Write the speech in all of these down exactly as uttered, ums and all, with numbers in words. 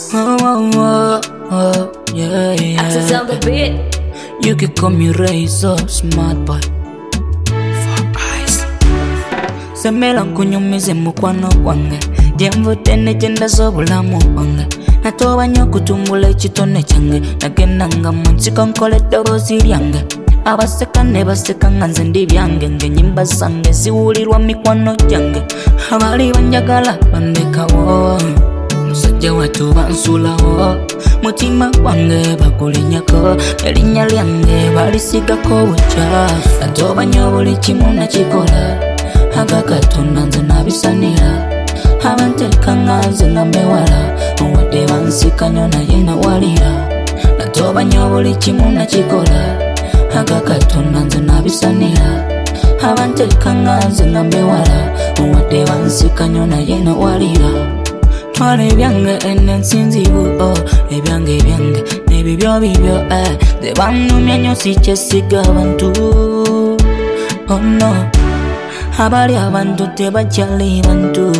Oh, oh, oh, oh, yeah, yeah. Access on the beat. You can call me Razor, smart boy. For eyes. Semela nkunyumize mukwano gwange, gyenvudde ne gye ndaza obulamu bwange. Natooba nnyo okutumbula ekitone kyange, nagenda nga mu nsiko nkola eddoboozi lyange. Abaseka ne baseka nga nze ndi byange, ng'ennyimba zange ziwulirwa mikwano gyange. Abaali banjagala bandekawo, musajja wattu bansulawo. Mutima gwange bagulinyako, erinnya lyange balisigako bukyafu. Natooba nnyo buli kimu nakikola, aga Katonda nze nabisanira. Abanteeka nga nze nga mbewala, wadde bansika nnyo naye nawalira. Natooba nnyo buli kimu nakikola, aga Katonda nze nabisanira. Abanteeka nga nze nga mbewala, wadde bansika nnyo naye nawalira. Twala ebyange ene nsinzibu, oh, ebyange ebyange n'ebibyo bibyo, eh. Nze bannumya nnyo sikyesiga abantu, oh no. Abali abantu tebakyali bantu,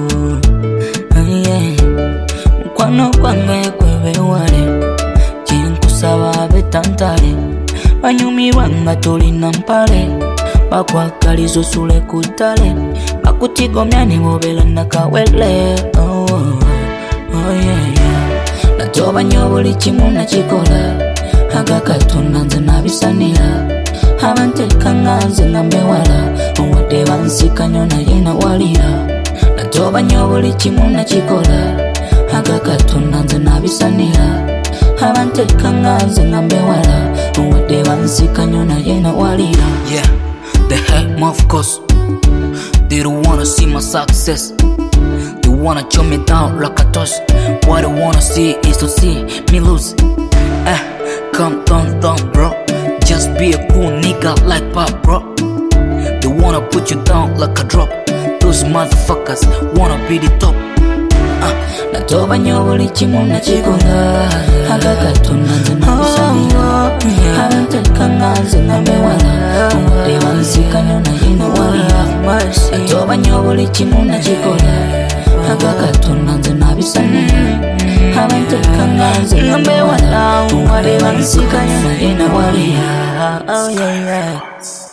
yeah. Mukwano gwange gwe beewale, kyenkusaba betantale. Banyumirwa nga tolina mpale, bakwagaliza osule ku ttale. Bakutigomya ne bobeera nakawele, oh, oh yeah, yeah. Natooba nnyo buli kimu nakikola, aga Katonda nze nabisanira. Abanteeka nga nze nga mbewala, wadde bansika nnyo naye nawalira. Natooba nnyo buli kimu nakikola, aga Katonda nze nabisanira. Abanteeka nga nze nga mbewala, wadde bansika nnyo naye nawalira. Yeah, they hate me of course. They don't wanna see my success. They wanna chop me down like a toast. What they wanna see is to see me lose. Eh, come down, down, bro. Just be a cool nigga like Pop, bro. They wanna put you down like a drop. Those motherfuckers wanna be the top. Uh, Natooba nnyo buli kimu nakikola, aga Katonda nze nabisanira. Abanteeka nga nze nga mbewala, wadde bansika nnyo naye nawalira. Natooba nnyo buli kimu nakikola, aga Katonda nze nabisanira. Abanteeka nga nze nga mbewala, wadde bansika nnyo naye nawalira. Oh yeah, yeah.